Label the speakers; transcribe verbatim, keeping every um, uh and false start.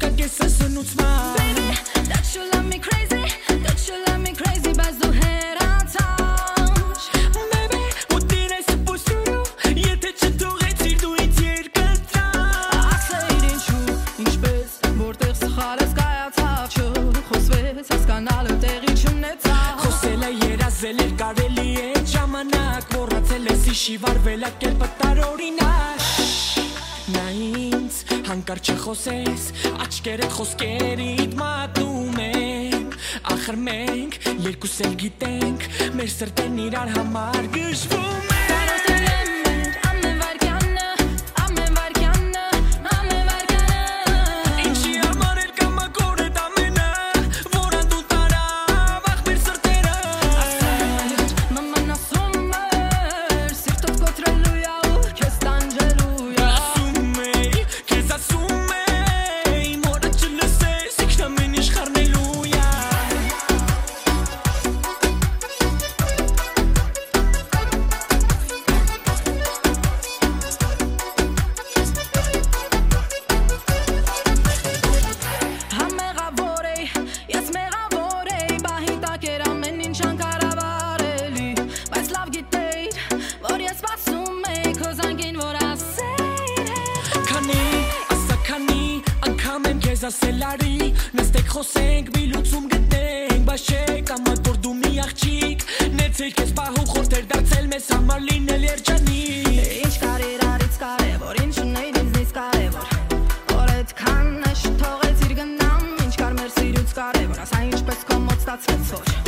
Speaker 1: Օրինակ ես ես ընուցմա
Speaker 2: Baby, that you love me crazy, that you love me crazy, բայց դու հեռացար
Speaker 1: Baby, ու դին այս պոստուրու, եթե չթողեցիր դու ինձ երկտրա
Speaker 2: Ասեիր ինչու, ինչպես, որտեղ սխալ ես կայացավ Չխոսվեց, հասկանալը տեղի չունեցավ
Speaker 1: Խոսել է երազել էր կարելի է ժամանակ Մոռացել ես իշի վարվել ա կերպը տարօրինակ Նա ինձ հանկարծ չխոսես Աչքերդ խոսքերիդ մատնում են Ախր մենք երկուս էլ գիտենք Մեր սրտեն իրար համար գժվում են Ասելարի, նստեք խոսենք, մի լուծում գտնենք Բայց չէ կամակ որ դու մի աղջիկ Նեցիր կեզ պահու խորթեր դարձել մեզ համար լինել երջանիկ
Speaker 2: Ինչ կար իրարից կարևոր, ինչ ունեիր ինձնից կարևոր Որ այդքան է շթողեց իր գնամ Ինչ կար մեր սիրուց կարևոր, ասա ինչպես կոմոդ ստացվեց որ